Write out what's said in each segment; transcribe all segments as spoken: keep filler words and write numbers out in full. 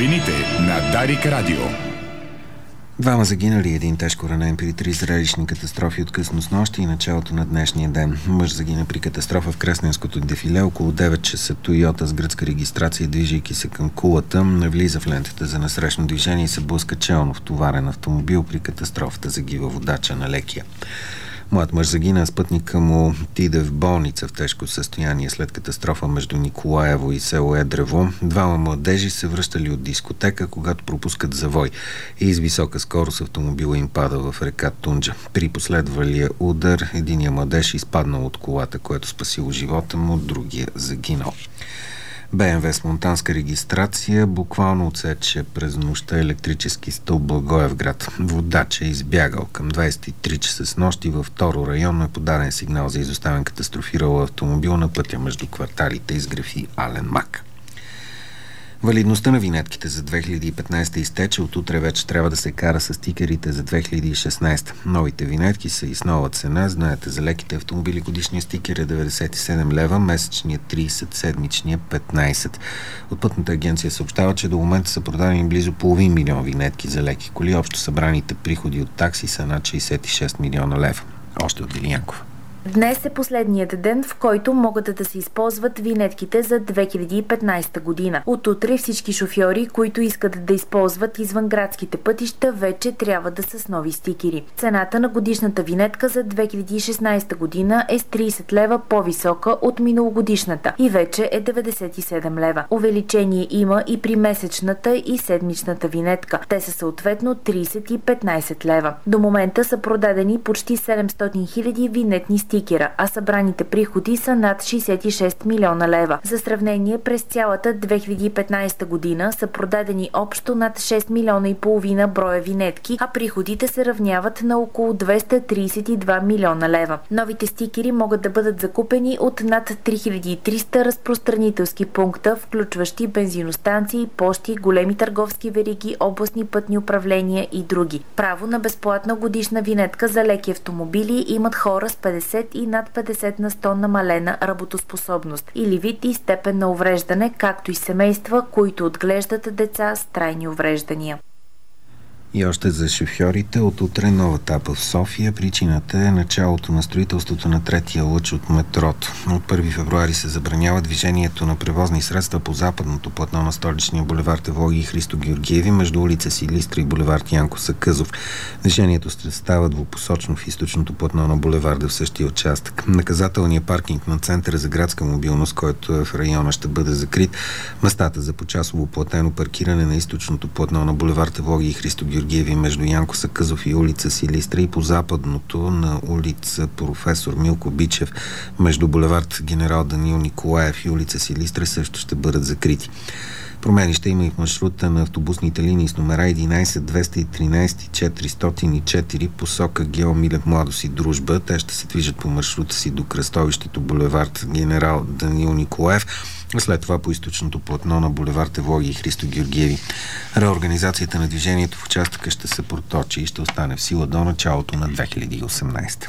Новините на Дарик Радио. Двама загинали, един тежко ранен при три зрелищни катастрофи от късно снощи и началото на днешния ден. Мъж загина при катастрофа в Кресненското дефиле. Около девет часа Тойота с гръцка регистрация, движейки се към кулата, навлиза в лентата за насрещно движение и се блъска челно в товарен автомобил. При катастрофата загива водача на лекия. Млад мъж загина, а спътника му отиде в болница в тежко състояние след катастрофа между Николаево и село Едрево. Двама младежи се връщали от дискотека, когато пропускат завой и с висока скорост автомобила им пада в река Тунджа. При последвалия удар единия младеж изпаднал от колата, което спасило живота му, другия загинал. Б М В с монтанска регистрация буквално отсече през нощта електрически стълб Благоевград. Водач е избягал към двадесет и три часа с нощи във второ районно е подаден сигнал за изоставен катастрофирал автомобил на пътя между кварталите Изгрев и Ален Мак. Валидността на винетките за две хиляди и петнадесета изтече. От утре вече трябва да се кара с стикерите за две хиляди и шестнадесета. Новите винетки са и с нова цена. Знаете, за леките автомобили годишния стикер е деветдесет и седем лева, месечният тридесет, седмичният петнадесет. От Пътната агенция съобщава, че до момента са продадени близо половин милион винетки за леки коли. Общо събраните приходи от такси са над шейсет и шест милиона лева. Още от Вилянков. Днес е последният ден, в който могат да се използват винетките за две хиляди и петнадесета година. От утре всички шофьори, които искат да използват извънградските пътища, вече трябва да са с нови стикери. Цената на годишната винетка за две хиляди и шестнадесета година е с тридесет лева по-висока от миналогодишната и вече е деветдесет и седем лева. Увеличение има и при месечната и седмичната винетка. Те са съответно тридесет и петнадесет лева. До момента са продадени почти седемстотин хиляди винетни стикери. стикера, а събраните приходи са над шейсет и шест милиона лева. За сравнение, през цялата две хиляди и петнадесета година са продадени общо над шест милиона и половина броя винетки, а приходите се равняват на около двеста тридесет и два милиона лева. Новите стикери могат да бъдат закупени от над три хиляди и триста разпространителски пункта, включващи бензиностанции, пощи, големи търговски вериги, областни пътни управления и други. Право на безплатна годишна винетка за леки автомобили имат хора с петдесет и над петдесет на сто намалена работоспособност или вид и степен на увреждане, както и семейства, които отглеждат деца с трайни увреждания. И още за шофьорите. От утре нова етапа в София. Причината е началото на строителството на третия лъч от метрото. От първи февруари се забранява движението на превозни средства по западното платно на столичния булевард Евлоги и Христо Георгиеви между улица Силистра и булевард Янко Сакъзов. Движението става двупосочно в източното платно на булеварда в същия участък. Наказателният паркинг на Центъра за градска мобилност, който е в района, ще бъде закрит. Местата за почасово платено паркиране на източното платно на булевард Евлоги и Христо Георгиеви между Янко Сакъзов и улица Силистра и по западното на улица Професор Милко Бичев между булевард Генерал Даниил Николаев и улица Силистра също ще бъдат закрити. Промени ще има и в маршрута на автобусните линии с номера единадесет, двеста и тринадесет, четиристотин и четири посока Гео Милев Младост и Дружба. Те ще се движат по маршрута си до кръстовището булевард Генерал Даниил Николаев, след това по източното платно на булевард Евлоги и Христо Георгиеви. Реорганизацията на движението в участъка ще се проточи и ще остане в сила до началото на две хиляди и осемнадесета.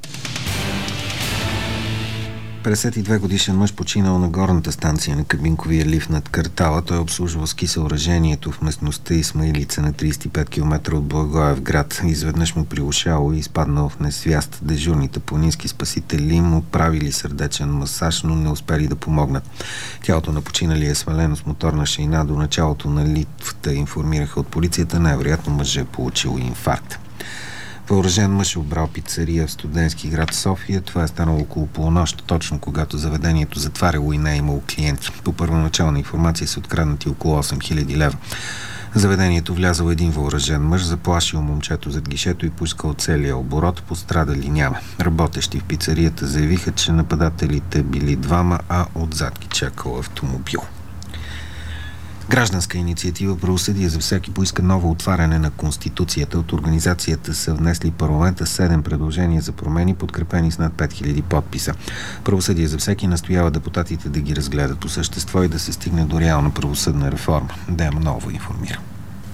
петдесет и две годишен мъж починал на горната станция на кабинковия лифт над квартала. Той обслужвал ски съоръжението в местността Исмаилица на тридесет и пет километра от Благоевград. Изведнъж му прилушало и изпаднал в несвяст. Дежурните планински спасители му правили сърдечен масаж, но не успели да помогнат. Тялото на починалия е свалено с моторна шейна до началото на лифта, информираха от полицията. Най-вероятно мъжът е получил инфаркт. Въоръжен мъж е обрал пицария в Студентски град София. Това е станало около полунощ, точно когато заведението затваряло и не е имало клиенти. По първоначална информация са откраднати около осем хиляди лева. В заведението влязал един въоръжен мъж, заплашил момчето зад гишето и пускал целия оборот. Пострадали няма. Работещи в пицарията заявиха, че нападателите били двама, а отзад ги чакал автомобил. Гражданска инициатива "Правосъдие за всеки" поиска ново отваряне на Конституцията. От организацията са внесли парламента седем предложения за промени, подкрепени с над пет хиляди подписа. "Правосъдие за всеки" настоява депутатите да ги разгледат по същество и да се стигне до реална правосъдна реформа. Дем Ново информира.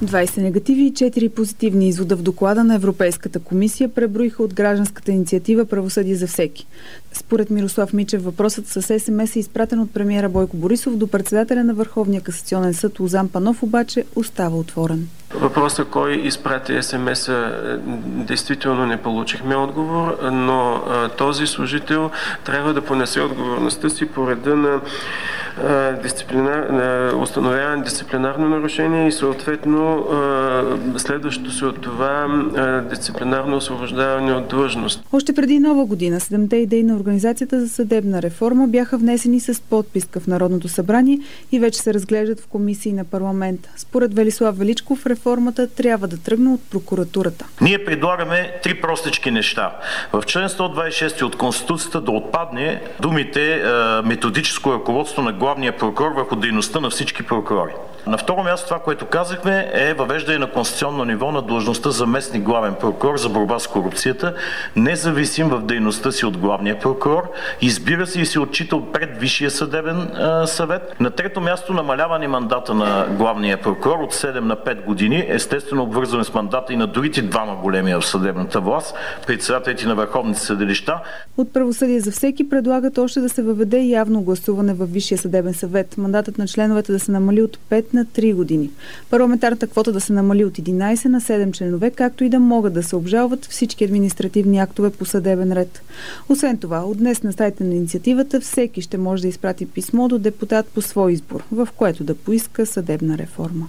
двайсет негативи и четири позитивни извода в доклада на Европейската комисия преброиха от гражданската инициатива "Правосъдие за всеки". Според Мирослав Мичев, въпросът с ес ем ес е изпратен от премиера Бойко Борисов до председателя на Върховния касационен съд Лозан Панов, обаче остава отворен. Въпросът кой изпрати ес ем ес-а, действително не получихме отговор, но а, този служител трябва да понесе отговорността си по реда на, а, дисциплинар, на установяване дисциплинарно нарушение и съответно а, следващото се от това а, дисциплинарно освобождаване от длъжност. Още преди Нова година седемте идеи на Организацията за съдебна реформа бяха внесени с подписка в Народното събрание и вече се разглеждат в комисии на парламента. Според Велислав Величков, реформата трябва да тръгне от прокуратурата. Ние предлагаме три простички неща. В член сто двайсет и шест от Конституцията да отпадне думите е, методическо ръководство на главния прокурор върху дейността на всички прокурори. На второ място това, което казахме, е въвеждане на конституционно ниво на длъжността заместник главен прокурор за борба с корупцията, независим в дейността си от главния прокурор, избира се и се отчита пред Висшия съдебен е, съвет. На трето място намаляване мандата на главния прокурор от седем на пет години, естествено обвързване с мандата и на другите двама големи в съдебната власт, председателите на върховните съдилища. От Правосъдие за всеки предлагат още да се въведе явно гласуване във Висшия съдебен съвет. Мандатът на членовете да се намали от пет на три години. Парламентарната квота да се намали от единайсет на седем членове, както и да могат да се обжалват всички административни актове по съдебен ред. Освен това, от днес на сайта на инициативата всеки ще може да изпрати писмо до депутат по свой избор, в което да поиска съдебна реформа.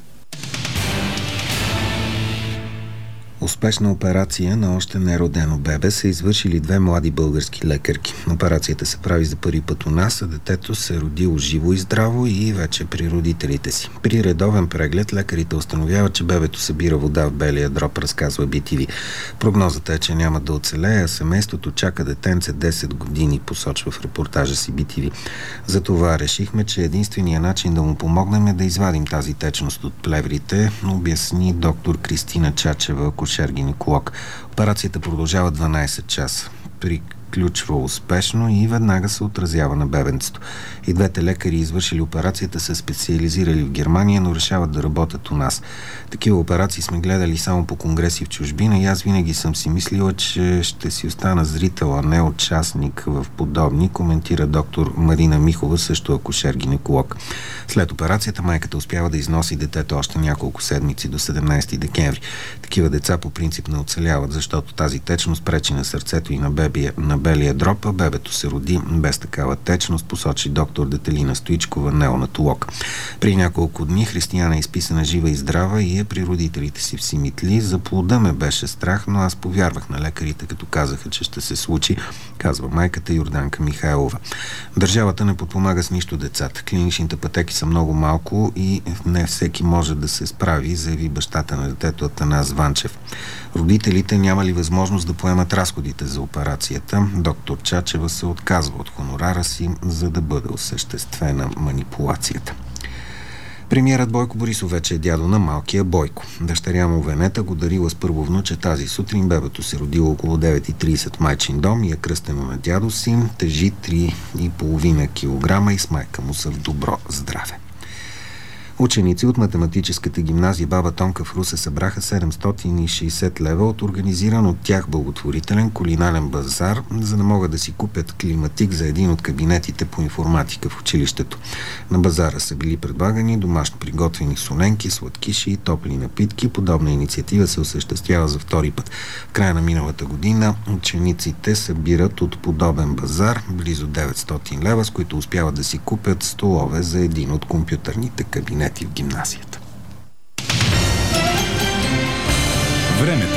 Успешна операция на още неродено бебе са извършили две млади български лекарки. Операцията се прави за първи път у нас, а детето се родило живо и здраво и вече при родителите си. При редовен преглед лекарите установяват, че бебето събира вода в белия дроб, разказва би ти ви. Прогнозата е, че няма да оцелее, а семейството чака детенце десет години, посочва в репортажа си би ти ви. Затова решихме, че единственият начин да му помогнем е да извадим тази течност от плеврите, обясни доктор Кристина Чачева, акушер-гинеколог. Операцията продължава дванайсет часа. Приключва успешно и веднага се отразява на бебенцето. И двете лекари, извършили операцията, са специализирали в Германия, но решават да работят у нас. Такива операции сме гледали само по конгреси в чужбина и аз винаги съм си мислила, че ще си остана зрител, а не участник в подобни, коментира доктор Марина Михова, също акушер-гинеколог. След операцията майката успява да износи детето още няколко седмици до седемнайсети декември. Такива деца по принцип не оцеляват, защото тази течност пречи на сърцето и на, бебия, на белия дроб, а бебето се роди без такава течност, посочи доктор Детелина Стоичкова, неонатолог. При няколко дни Християна е изписана жива и здрава и е при родителите си в Симитли. За плода ме беше страх, но аз повярвах на лекарите, като казаха, че ще се случи, казва майката Йорданка Михайлова. Държавата не подпомага с нищо децата. Клиничните пътеки са много малко и не всеки може да се справи, заяви бащата на детето Атанас Ванчев. Родителите нямали възможност да поемат разходите за операцията. Доктор Чачева се отказва от хонорара си, за да бъде осъществена манипулацията. Премиерът Бойко Борисов вече е дядо на малкия Бойко. Дъщеря му Венета го дарила с първо внуче тази сутрин. Бебето се родило около девет и трийсет в майчин дом и е кръстено на дядо си. Тежи три и половина килограма и с майка му са в добро здраве. Ученици от математическата гимназия Баба Тонка в Русе събраха седемстотин и шейсет лева от организиран от тях благотворителен кулинарен базар, за да могат да си купят климатик за един от кабинетите по информатика в училището. На базара са били предлагани домашно приготвени соленки, сладкиши и топли напитки. Подобна инициатива се осъществява за втори път. В края на миналата година учениците събират от подобен базар близо деветстотин лева, с които успяват да си купят столове за един от компютърните кабинети в гимназията. Времето.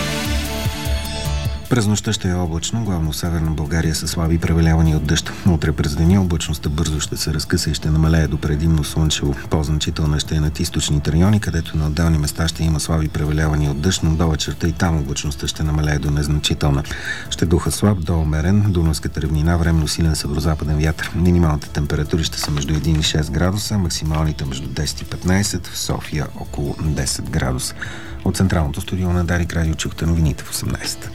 През нощта ще е облачно, главно в северна България са слаби превалявания от дъжд. Утре през деня облачността бързо ще се разкъса и ще намалее до предимно слънчево. По-значителна ще е над източните райони, където на отделни места ще има слаби превалявания от дъжд, но до вечерта и там облачността ще намалее до незначителна. Ще духа слаб до умерен, дунавската равнина временно силен северозападен вятър. Минималните температури ще са между един и шест градуса, максималните между десет и петнайсет, в София около десет градуса. От централното студио на Дарик Радио чухте новините в осемнайсет.